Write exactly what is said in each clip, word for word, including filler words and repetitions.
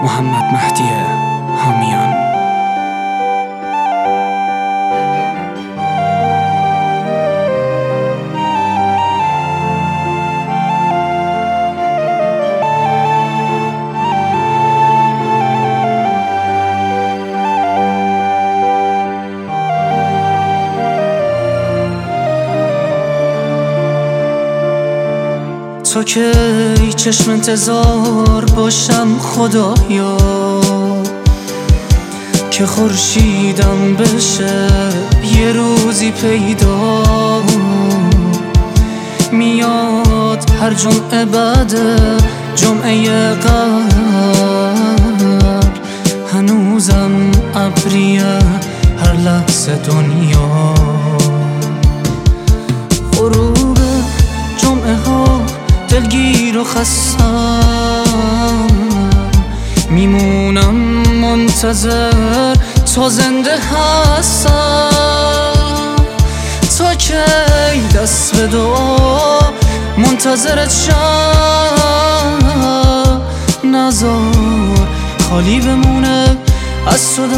محمد مهدی حامیان. تو که ای چشم انتظار باشم خدایا، که خورشیدم بشه یه روزی پیدا. میاد هر جمعه بعد جمعه قبر، هنوزم ابریه هر لحظه دنیا. غروب جمعه ها دلگیر و خستم، میمونم منتظر تا زنده هستم. تا کی دست به دعا منتظرت شم، نذار خالی بمونه از تو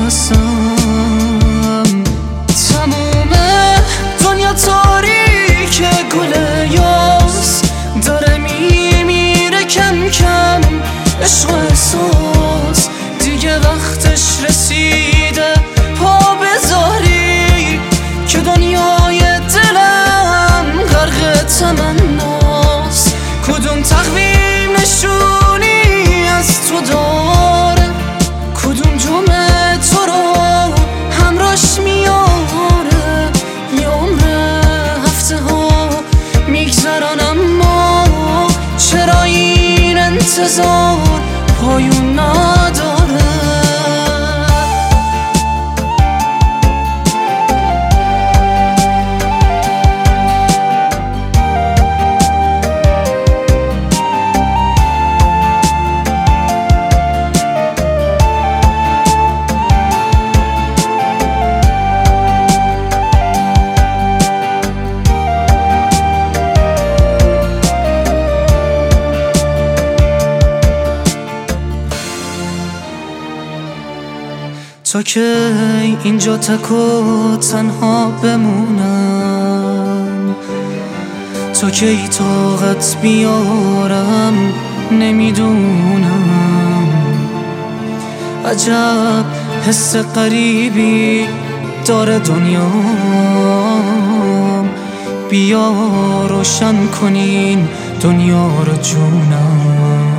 دستم. تموم دنیا تاریک گله یاس، داره میمیره کم کم عشق و احساس. دیگه وقتش رسیده پا بذاری، که دنیای دلم غرق تمناست. کدوم تقویم نشونی از تو داره، کدوم جمعه تو رو همراش میاره. یه عمر هفته ها میگذرن، اما چرا این انتظار پایون نداره؟ تا که اینجا تک و تنها بمونم، تا که ای طاقت بیارم نمیدونم. عجب حس غریبی داره دنیام، بیا روشن کنین دنیا رو جونم.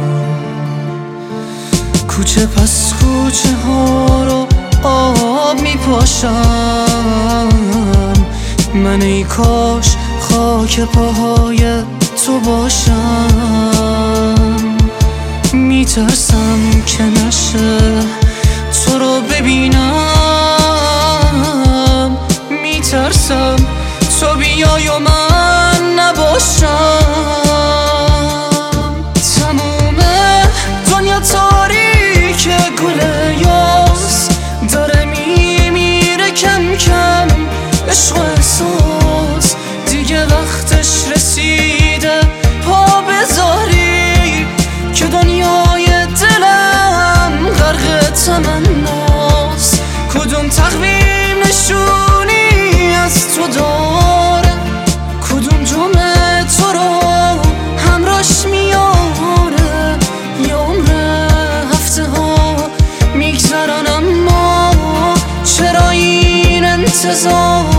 کوچه پس کوچه ها رو آب میپاشم، من ای کاش خاک پاهای تو باشم. میترسم که نشه تو رو ببینم، میترسم تو بیای و من نباشم. تموم دنیا تاریک گله یاس، داره میمیره کم کم عشق و احساس. دیگه وقتش رسیده پا بذاری، که دنیای دلم غرق تمناست. کدوم تقویم نشونی از تو داره، کدوم جمعه تو رو همراش میاره. یه عمر هفته ها میگذرن، اما چرا این انتظار